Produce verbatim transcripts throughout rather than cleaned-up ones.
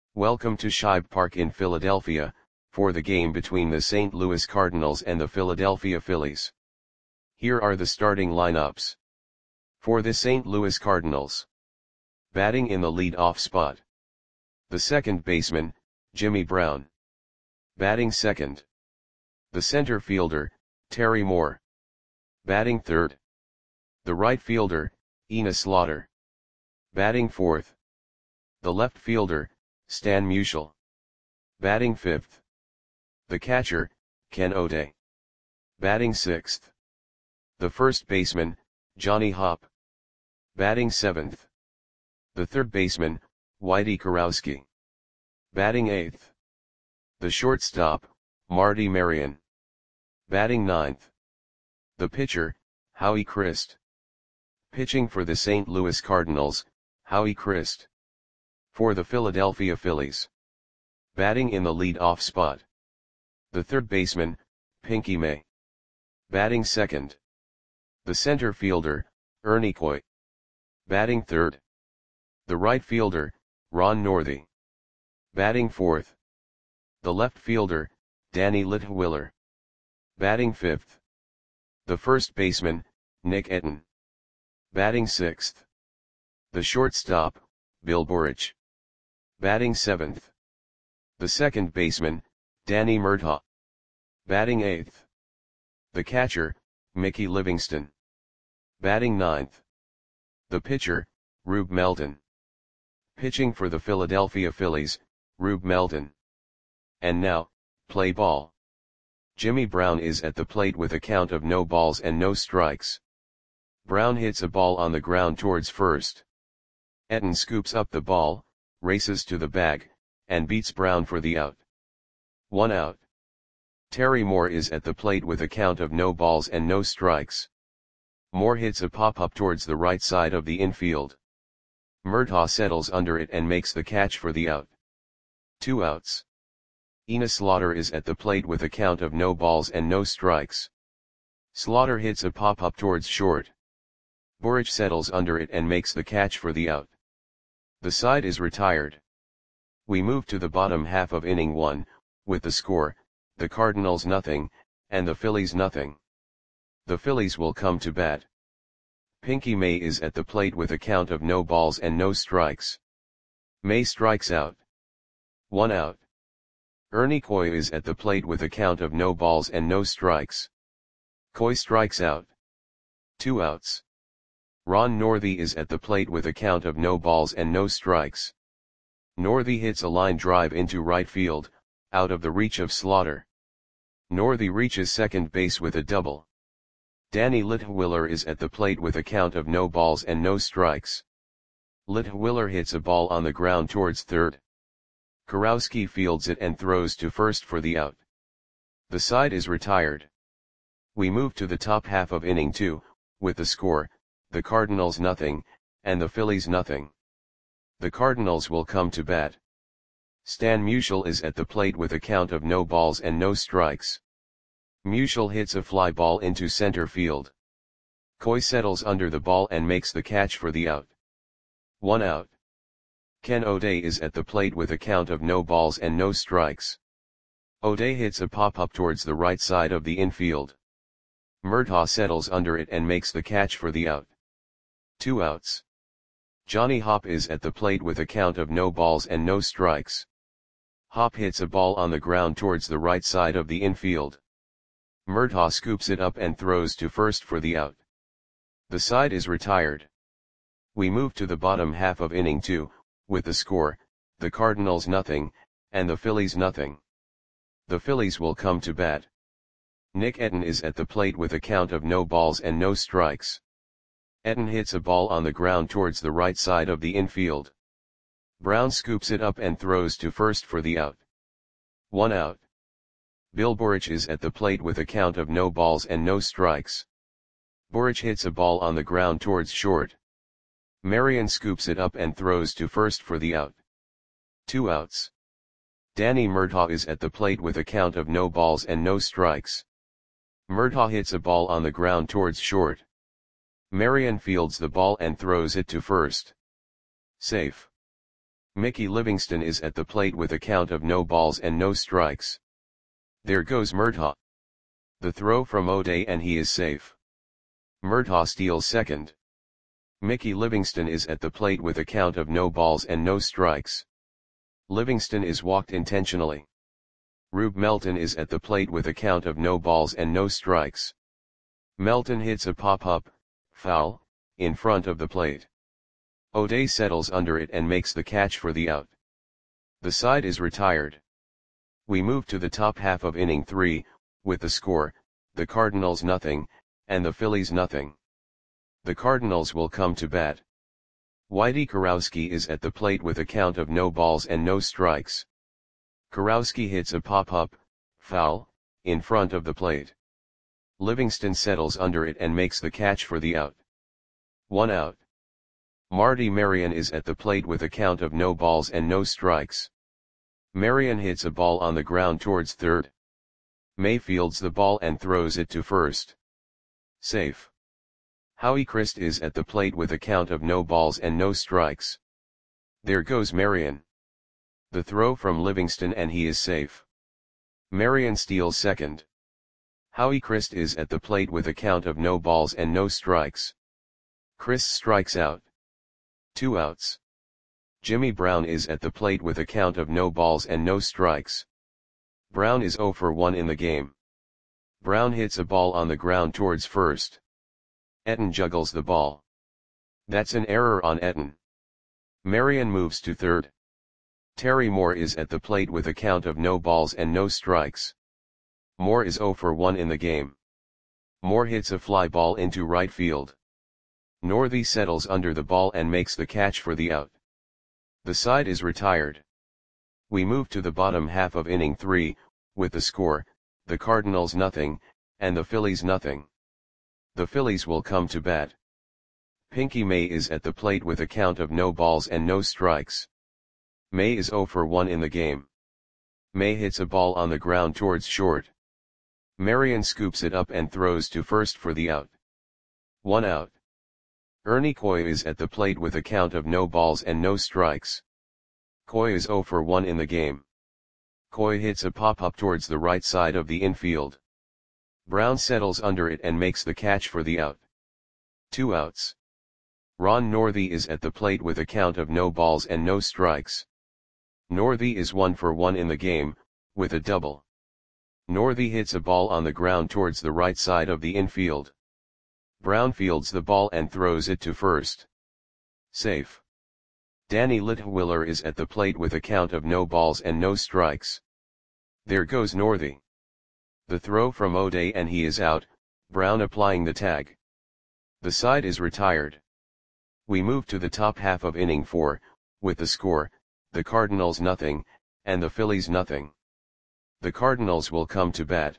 Welcome to Shibe Park in Philadelphia, for the game between the Saint Louis Cardinals and the Philadelphia Phillies. Here are the starting lineups. For the Saint Louis Cardinals. Batting in the lead-off spot. The second baseman, Jimmy Brown. Batting second. The center fielder, Terry Moore. Batting third. The right fielder, Enos Slaughter. Batting fourth. The left fielder, Stan Musial. Batting fifth. The catcher, Ken O'Day. Batting sixth. The first baseman, Johnny Hopp. Batting seventh. The third baseman, Whitey Kurowski. Batting eighth. The shortstop, Marty Marion. Batting ninth. The pitcher, Howie Christ. Pitching for the Saint Louis Cardinals, Howie Christ. For the Philadelphia Phillies. Batting in the lead-off spot. The third baseman, Pinky May. Batting second. The center fielder, Ernie Coy. Batting third. The right fielder, Ron Northey. Batting fourth. The left fielder, Danny Litwiller. Batting fifth. The first baseman, Nick Etten. Batting sixth. The shortstop, Bill Burich. Batting seventh. The second baseman, Danny Murtaugh. Batting eighth. The catcher, Mickey Livingston. Batting ninth. The pitcher, Rube Melton. Pitching for the Philadelphia Phillies, Rube Melton. And now, play ball. Jimmy Brown is at the plate with a count of no balls and no strikes. Brown hits a ball on the ground towards first. Etten scoops up the ball, races to the bag, and beats Brown for the out. One out. Terry Moore is at the plate with a count of no balls and no strikes. Moore hits a pop-up towards the right side of the infield. Murtaugh settles under it and makes the catch for the out. Two outs. Enos Slaughter is at the plate with a count of no balls and no strikes. Slaughter hits a pop-up towards short. Burich settles under it and makes the catch for the out. The side is retired. We move to the bottom half of inning one, with the score, the Cardinals nothing, and the Phillies nothing. The Phillies will come to bat. Pinky May is at the plate with a count of no balls and no strikes. May strikes out. One out. Ernie Coy is at the plate with a count of no balls and no strikes. Coy strikes out. Two outs. Ron Northey is at the plate with a count of no balls and no strikes. Northey hits a line drive into right field, out of the reach of Slaughter. Northey reaches second base with a double. Danny Litwiller is at the plate with a count of no balls and no strikes. Litwiller hits a ball on the ground towards third. Kurowski fields it and throws to first for the out. The side is retired. We move to the top half of inning two, with the score, the Cardinals nothing, and the Phillies nothing. The Cardinals will come to bat. Stan Musial is at the plate with a count of no balls and no strikes. Musial hits a fly ball into center field. Coy settles under the ball and makes the catch for the out. One out. Ken O'Day is at the plate with a count of no balls and no strikes. O'Day hits a pop-up towards the right side of the infield. Murtaugh settles under it and makes the catch for the out. Two outs. Johnny Hopp is at the plate with a count of no balls and no strikes. Hopp hits a ball on the ground towards the right side of the infield. Murtaugh scoops it up and throws to first for the out. The side is retired. We move to the bottom half of inning two, with the score, the Cardinals nothing, and the Phillies nothing. The Phillies will come to bat. Nick Etten is at the plate with a count of no balls and no strikes. Etten hits a ball on the ground towards the right side of the infield. Brown scoops it up and throws to first for the out. One out. Bill Burich is at the plate with a count of no balls and no strikes. Burich hits a ball on the ground towards short. Marion scoops it up and throws to first for the out. Two outs. Danny Murtaugh is at the plate with a count of no balls and no strikes. Murtaugh hits a ball on the ground towards short. Marion fields the ball and throws it to first. Safe. Mickey Livingston is at the plate with a count of no balls and no strikes. There goes Murtaugh. The throw from O'Day and he is safe. Murtaugh steals second. Mickey Livingston is at the plate with a count of no balls and no strikes. Livingston is walked intentionally. Rube Melton is at the plate with a count of no balls and no strikes. Melton hits a pop-up, foul, in front of the plate. O'Day settles under it and makes the catch for the out. The side is retired. We move to the top half of inning three, with the score, the Cardinals nothing, and the Phillies nothing. The Cardinals will come to bat. Whitey Kurowski is at the plate with a count of no balls and no strikes. Kurowski hits a pop-up, foul, in front of the plate. Livingston settles under it and makes the catch for the out. One out. Marty Marion is at the plate with a count of no balls and no strikes. Marion hits a ball on the ground towards third. May fields the ball and throws it to first. Safe. Howie Christ is at the plate with a count of no balls and no strikes. There goes Marion. The throw from Livingston and he is safe. Marion steals second. Howie Christ is at the plate with a count of no balls and no strikes. Christ strikes out. Two outs. Jimmy Brown is at the plate with a count of no balls and no strikes. Brown is oh for one in the game. Brown hits a ball on the ground towards first. Etten juggles the ball. That's an error on Etten. Marion moves to third. Terry Moore is at the plate with a count of no balls and no strikes. Moore is oh for one in the game. Moore hits a fly ball into right field. Northey settles under the ball and makes the catch for the out. The side is retired. We move to the bottom half of inning three, with the score, the Cardinals nothing, and the Phillies nothing. The Phillies will come to bat. Pinky May is at the plate with a count of no balls and no strikes. May is oh for one in the game. May hits a ball on the ground towards short. Marion scoops it up and throws to first for the out. One out. Ernie Coy is at the plate with a count of no balls and no strikes. Coy is oh for one in the game. Coy hits a pop-up towards the right side of the infield. Brown settles under it and makes the catch for the out. Two outs. Ron Northey is at the plate with a count of no balls and no strikes. Northey is one for one in the game, with a double. Northey hits a ball on the ground towards the right side of the infield. Brown fields the ball and throws it to first. Safe. Danny Litwiller is at the plate with a count of no balls and no strikes. There goes Northey. The throw from O'Day and he is out, Brown applying the tag. The side is retired. We move to the top half of inning four, with the score, the Cardinals nothing, and the Phillies nothing. The Cardinals will come to bat.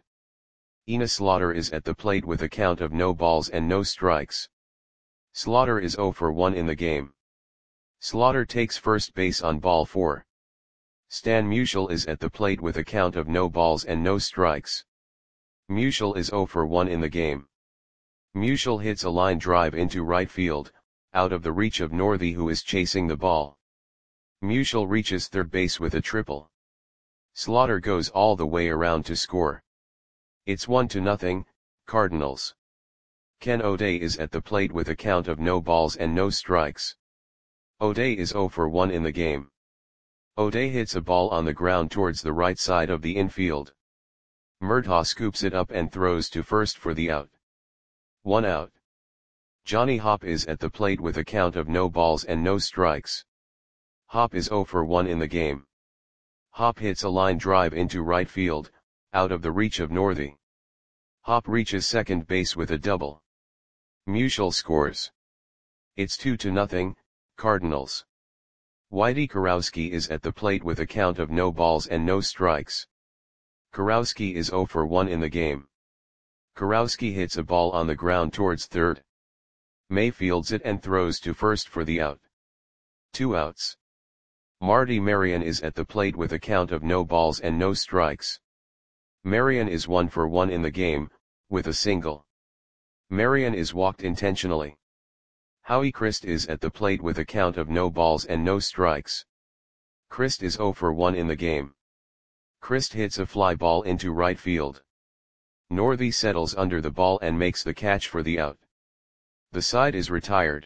Enos Slaughter is at the plate with a count of no balls and no strikes. Slaughter is oh for one in the game. Slaughter takes first base on ball four. Stan Musial is at the plate with a count of no balls and no strikes. Musial is oh for one in the game. Musial hits a line drive into right field, out of the reach of Northey who is chasing the ball. Musial reaches third base with a triple. Slaughter goes all the way around to score. It's one to nothing, Cardinals. Ken O'Day is at the plate with a count of no balls and no strikes. O'Day is oh for one in the game. O'Day hits a ball on the ground towards the right side of the infield. Murtaugh scoops it up and throws to first for the out. One out. Johnny Hopp is at the plate with a count of no balls and no strikes. Hopp is oh for one in the game. Hopp hits a line drive into right field, out of the reach of Northey. Hopp reaches second base with a double. Musial scores. It's two to nothing, Cardinals. Whitey Kurowski is at the plate with a count of no balls and no strikes. Kurowski is oh for one in the game. Kurowski hits a ball on the ground towards third. May fields it and throws to first for the out. Two outs. Marty Marion is at the plate with a count of no balls and no strikes. Marion is one for one in the game, with a single. Marion is walked intentionally. Howie Christ is at the plate with a count of no balls and no strikes. Christ is zero for one in the game. Christ hits a fly ball into right field. Northey settles under the ball and makes the catch for the out. The side is retired.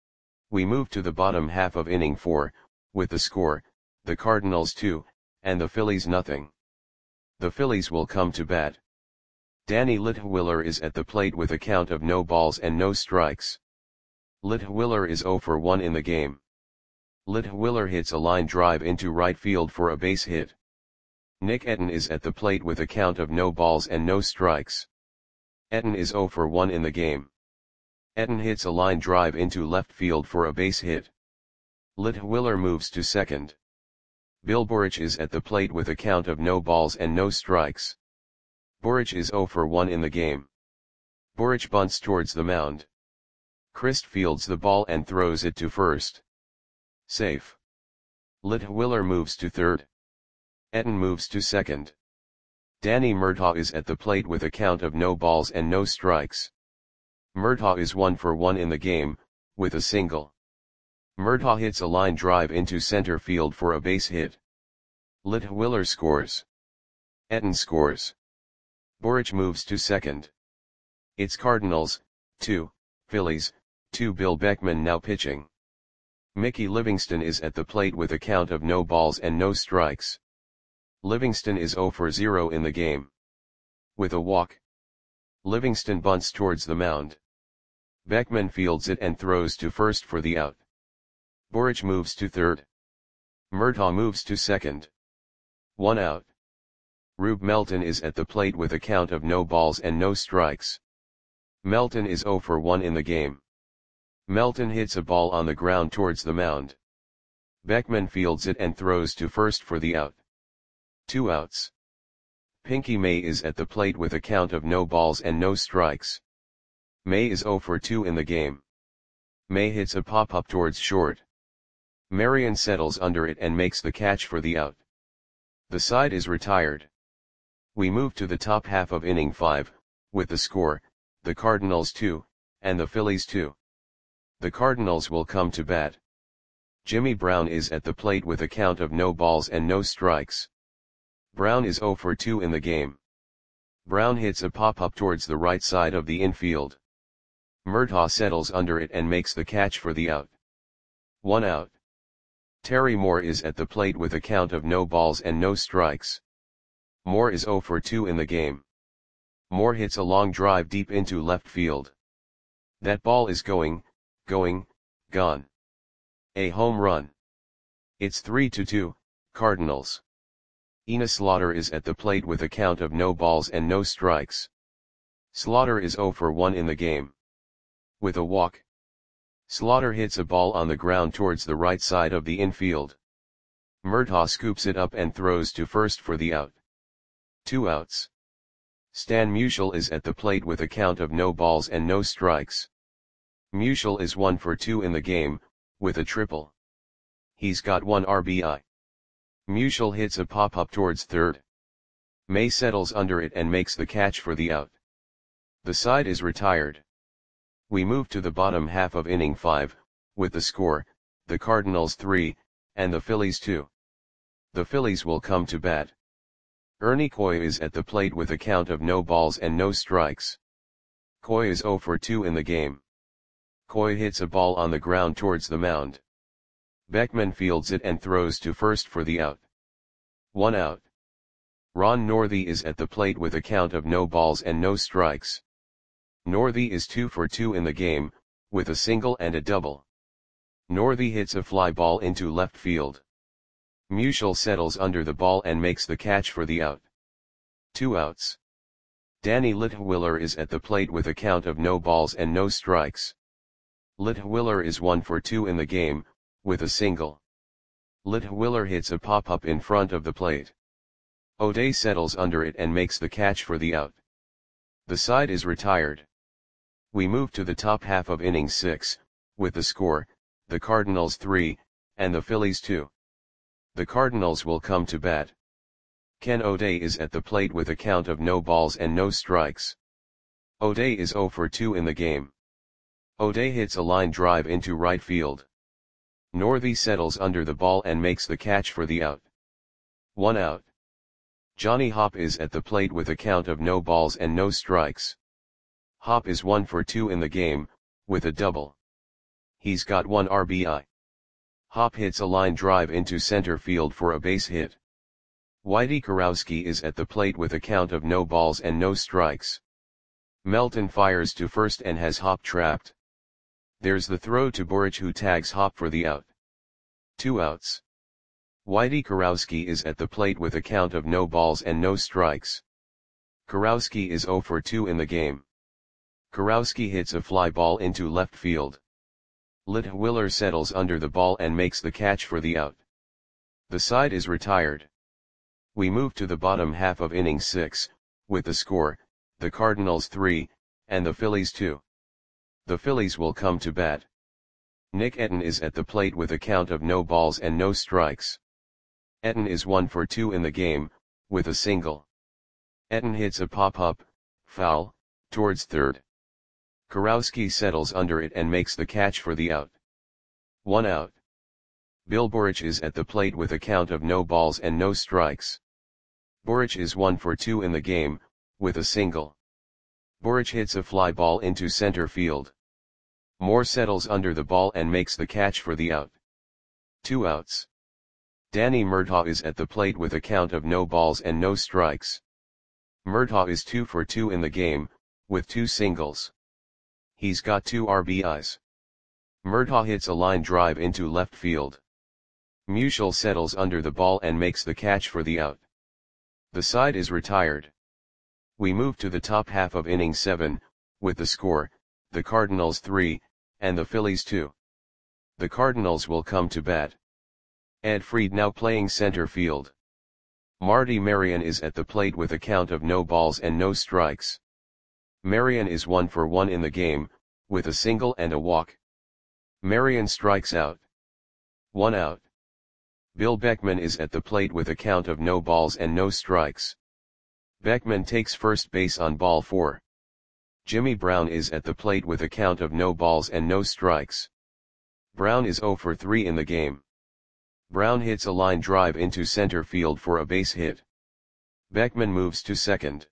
We move to the bottom half of inning four, with the score, the Cardinals two, and the Phillies nothing. The Phillies will come to bat. Danny Litwiller is at the plate with a count of no balls and no strikes. Litwiller is zero for one in the game. Litwiller hits a line drive into right field for a base hit. Nick Etten is at the plate with a count of no balls and no strikes. Etten is zero for one in the game. Etten hits a line drive into left field for a base hit. Litwiller moves to second. Bill Burich is at the plate with a count of no balls and no strikes. Burich is zero for one in the game. Burich bunts towards the mound. Christ fields the ball and throws it to first. Safe. Litwiller moves to third. Etten moves to second. Danny Murtaugh is at the plate with a count of no balls and no strikes. Murtaugh is one for one in the game, with a single. Murtaugh hits a line drive into center field for a base hit. Litwiller scores. Etten scores. Burich moves to second. It's Cardinals, two, Phillies, two. Bill Beckman now pitching. Mickey Livingston is at the plate with a count of no balls and no strikes. Livingston is zero for zero in the game. With a walk. Livingston bunts towards the mound. Beckman fields it and throws to first for the out. Burich moves to third. Murtaugh moves to second. One out. Rube Melton is at the plate with a count of no balls and no strikes. Melton is zero for one in the game. Melton hits a ball on the ground towards the mound. Beckman fields it and throws to first for the out. Two outs. Pinky May is at the plate with a count of no balls and no strikes. May is zero for two in the game. May hits a pop-up towards short. Marion settles under it and makes the catch for the out. The side is retired. We move to the top half of inning five, with the score, the Cardinals two, and the Phillies two. The Cardinals will come to bat. Jimmy Brown is at the plate with a count of no balls and no strikes. Brown is zero for two in the game. Brown hits a pop-up towards the right side of the infield. Murtaugh settles under it and makes the catch for the out. One out. Terry Moore is at the plate with a count of no balls and no strikes. Moore is zero for two in the game. Moore hits a long drive deep into left field. That ball is going, going, gone. A home run. It's three to two, Cardinals. Enos Slaughter is at the plate with a count of no balls and no strikes. Slaughter is zero for one in the game. With a walk. Slaughter hits a ball on the ground towards the right side of the infield. Murtaugh scoops it up and throws to first for the out. Two outs. Stan Musial is at the plate with a count of no balls and no strikes. Musial is one for two in the game, with a triple. He's got one R B I. Musial hits a pop-up towards third. May settles under it and makes the catch for the out. The side is retired. We move to the bottom half of inning five, with the score, the Cardinals three, and the Phillies two. The Phillies will come to bat. Ernie Coy is at the plate with a count of no balls and no strikes. Coy is zero for two in the game. Coy hits a ball on the ground towards the mound. Beckman fields it and throws to first for the out. One out. Ron Northey is at the plate with a count of no balls and no strikes. Northey is two for two in the game, with a single and a double. Northey hits a fly ball into left field. Musial settles under the ball and makes the catch for the out. Two outs. Danny Litwiller is at the plate with a count of no balls and no strikes. Litwiller is one for two in the game, with a single. Litwiller hits a pop-up in front of the plate. O'Day settles under it and makes the catch for the out. The side is retired. We move to the top half of inning six, with the score, the Cardinals three, and the Phillies two. The Cardinals will come to bat. Ken O'Day is at the plate with a count of no balls and no strikes. O'Day is zero for two in the game. O'Day hits a line drive into right field. Northey settles under the ball and makes the catch for the out. One out. Johnny Hopp is at the plate with a count of no balls and no strikes. Hopp is one for two in the game, with a double. He's got one R B I. Hopp hits a line drive into center field for a base hit. Whitey Kurowski is at the plate with a count of no balls and no strikes. Melton fires to first and has Hopp trapped. There's the throw to Boric, who tags Hopp for the out. Two outs. Whitey Kurowski is at the plate with a count of no balls and no strikes. Kurowski is zero for two in the game. Kurowski hits a fly ball into left field. Litwiller settles under the ball and makes the catch for the out. The side is retired. We move to the bottom half of inning six, with the score, the Cardinals three, and the Phillies two. The Phillies will come to bat. Nick Etten is at the plate with a count of no balls and no strikes. Etten is one for two in the game, with a single. Etten hits a pop-up, foul, towards third. Kurowski settles under it and makes the catch for the out. One out. Bill Boric is at the plate with a count of no balls and no strikes. Boric is one for two in the game, with a single. Boric hits a fly ball into center field. Moore settles under the ball and makes the catch for the out. Two outs. Danny Murtaugh is at the plate with a count of no balls and no strikes. Murtaugh is two for two in the game, with two singles. He's got two R B Is. Murtaugh hits a line drive into left field. Musial settles under the ball and makes the catch for the out. The side is retired. We move to the top half of inning seven, with the score, the Cardinals three, and the Phillies two. The Cardinals will come to bat. Ed Fried now playing center field. Marty Marion is at the plate with a count of no balls and no strikes. Marion is one for one in the game, with a single and a walk. Marion strikes out. One out. Bill Beckman is at the plate with a count of no balls and no strikes. Beckman takes first base on ball four. Jimmy Brown is at the plate with a count of no balls and no strikes. Brown is zero for three in the game. Brown hits a line drive into center field for a base hit. Beckman moves to second.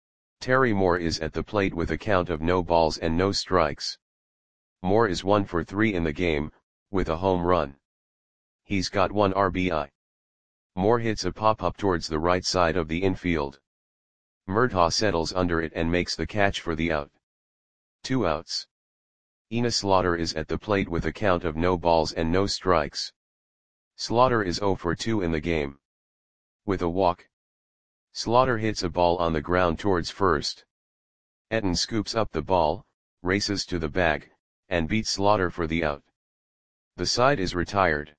Terry Moore is at the plate with a count of no balls and no strikes. Moore is one for three in the game, with a home run. He's got one R B I. Moore hits a pop-up towards the right side of the infield. Murtaugh settles under it and makes the catch for the out. Two outs. Enos Slaughter is at the plate with a count of no balls and no strikes. Slaughter is zero for two in the game. With a walk. Slaughter hits a ball on the ground towards first. Etten scoops up the ball, races to the bag, and beats Slaughter for the out. The side is retired.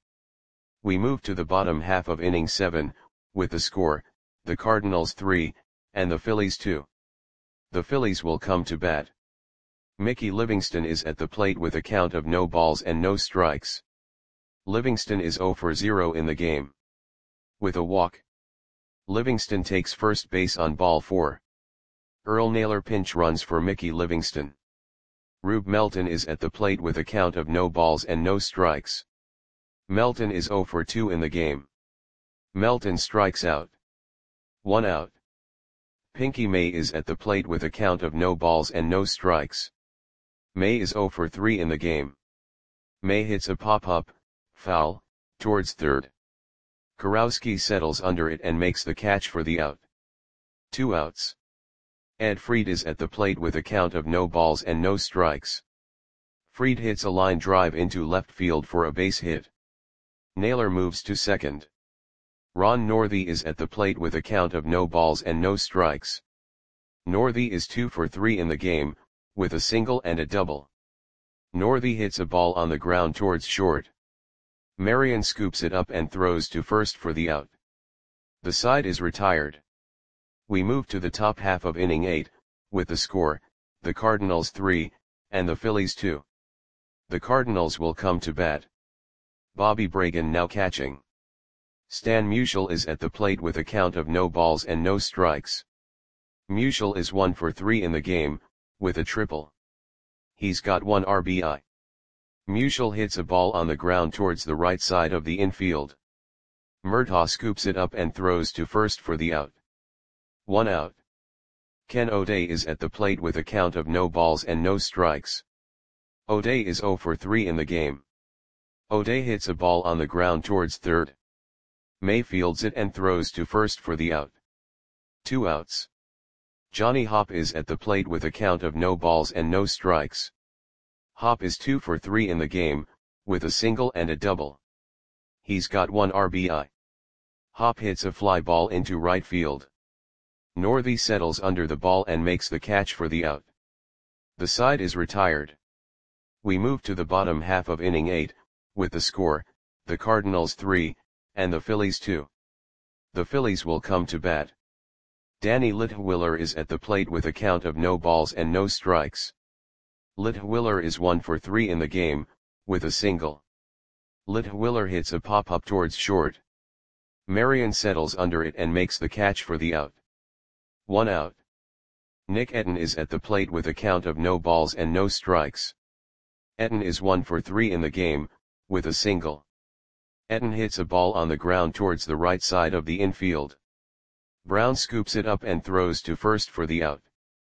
We move to the bottom half of inning seven, with the score, the Cardinals three, and the Phillies two. The Phillies will come to bat. Mickey Livingston is at the plate with a count of no balls and no strikes. Livingston is zero for zero in the game. With a walk. Livingston takes first base on ball four. Earl Naylor pinch runs for Mickey Livingston. Rube Melton is at the plate with a count of no balls and no strikes. Melton is zero for two in the game. Melton strikes out. One out. Pinky May is at the plate with a count of no balls and no strikes. May is zero for three in the game. May hits a pop-up, foul, towards third. Kurowski settles under it and makes the catch for the out. Two outs. Ed Fried is at the plate with a count of no balls and no strikes. Fried hits a line drive into left field for a base hit. Naylor moves to second. Ron Northey is at the plate with a count of no balls and no strikes. Northey is two for three in the game, with a single and a double. Northey hits a ball on the ground towards short. Marion scoops it up and throws to first for the out. The side is retired. We move to the top half of inning eight, with the score, the Cardinals three, and the Phillies two. The Cardinals will come to bat. Bobby Bragan now catching. Stan Musial is at the plate with a count of no balls and no strikes. Musial is one for three in the game, with a triple. He's got one R B I. Musial hits a ball on the ground towards the right side of the infield. Murtaugh scoops it up and throws to first for the out. One out. Ken O'Day is at the plate with a count of no balls and no strikes. O'Day is zero for three in the game. O'Day hits a ball on the ground towards third. May fields it and throws to first for the out. Two outs. Johnny Hopp is at the plate with a count of no balls and no strikes. Hopp is two for three in the game, with a single and a double. He's got one R B I. Hopp hits a fly ball into right field. Northey settles under the ball and makes the catch for the out. The side is retired. We move to the bottom half of inning eight, with the score, the Cardinals three, and the Phillies two. The Phillies will come to bat. Danny Litwiller is at the plate with a count of no balls and no strikes. Litwiller is one for three in the game, with a single. Litwiller hits a pop-up towards short. Marion settles under it and makes the catch for the out. One out. Nick Etten is at the plate with a count of no balls and no strikes. Etten is one for three in the game, with a single. Etten hits a ball on the ground towards the right side of the infield. Brown scoops it up and throws to first for the out.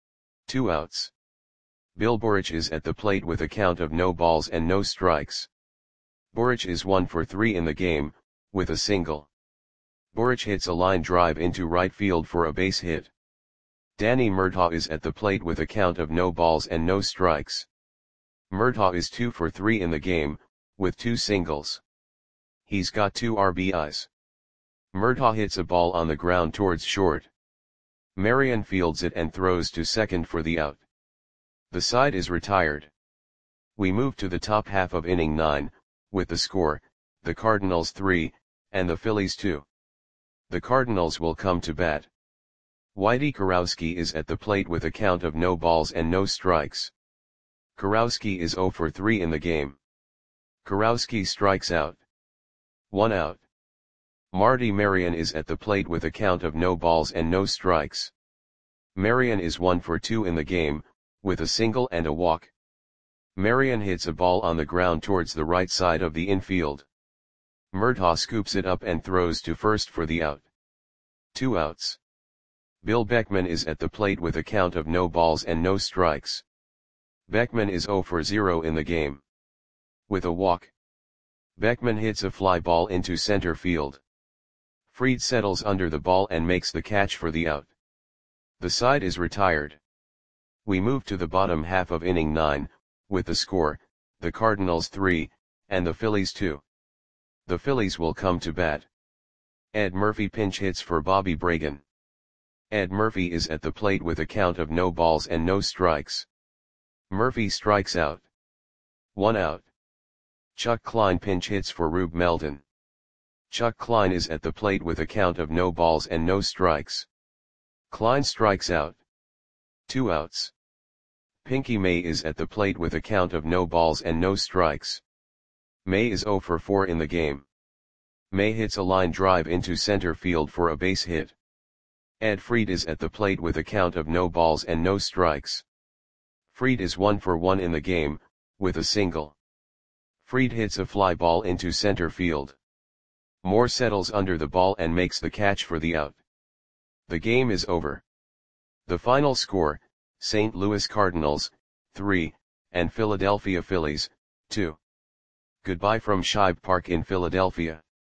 Two outs. Bill Borich is at the plate with a count of no balls and no strikes. Borich is one for three in the game, with a single. Borich hits a line drive into right field for a base hit. Danny Murtaugh is at the plate with a count of no balls and no strikes. Murtaugh is two for three in the game, with two singles. He's got two R B Is. Murtaugh hits a ball on the ground towards short. Marion fields it and throws to second for the out. The side is retired. We move to the top half of inning nine, with the score, the Cardinals three, and the Phillies two. The Cardinals will come to bat. Whitey Kurowski is at the plate with a count of no balls and no strikes. Kurowski is zero for three in the game. Kurowski strikes out. One out. Marty Marion is at the plate with a count of no balls and no strikes. Marion is one for two in the game, with a single and a walk. Marion hits a ball on the ground towards the right side of the infield. Murtaugh scoops it up and throws to first for the out. Two outs. Bill Beckman is at the plate with a count of no balls and no strikes. Beckman is zero for zero in the game. With a walk. Beckman hits a fly ball into center field. Fried settles under the ball and makes the catch for the out. The side is retired. We move to the bottom half of inning nine, with the score, the Cardinals three, and the Phillies two. The Phillies will come to bat. Ed Murphy pinch hits for Bobby Bragan. Ed Murphy is at the plate with a count of no balls and no strikes. Murphy strikes out. One out. Chuck Klein pinch hits for Rube Meldon. Chuck Klein is at the plate with a count of no balls and no strikes. Klein strikes out. Two outs. Pinky May is at the plate with a count of no balls and no strikes. May is zero for four in the game. May hits a line drive into center field for a base hit. Ed Fried is at the plate with a count of no balls and no strikes. Fried is one for one in the game, with a single. Fried hits a fly ball into center field. Moore settles under the ball and makes the catch for the out. The game is over. The final score, Saint Louis Cardinals, three, and Philadelphia Phillies, two. Goodbye from Shibe Park in Philadelphia.